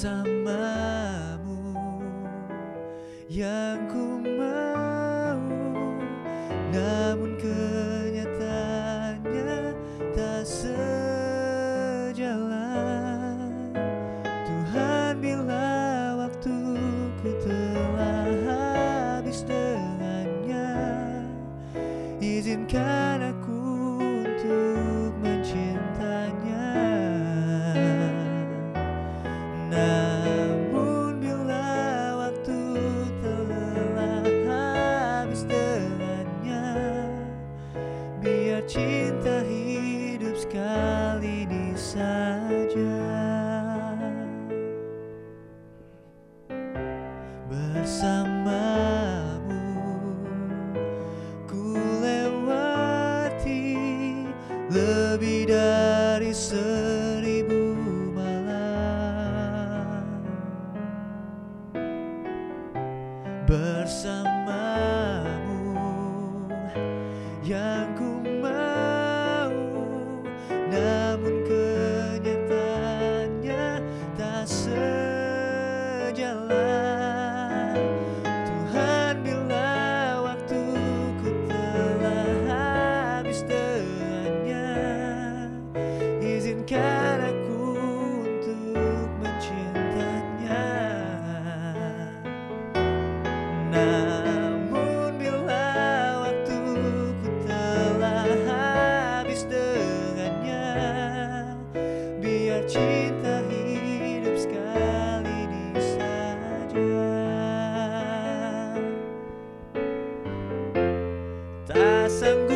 bersamamu yang ku mau, namun kenyataannya tak sejalan. Tuhan, bila waktuku telah habis dengannya, izinkan aku untuk mencintanya. Namun bila waktu telah habis dengannya, biar cinta hidup sekali ini saja. Bersamamu ku lewati lebih dari 1000 malam. Bersamamu yang ku mau, namun kenyataannya tak sejalan. Tuhan, bila waktuku telah habis dengannya, izinkan aku untuk mencintanya. Namun bila waktuku telah habis dengannya, biar cinta hidup sekali ini saja. Tak sanggup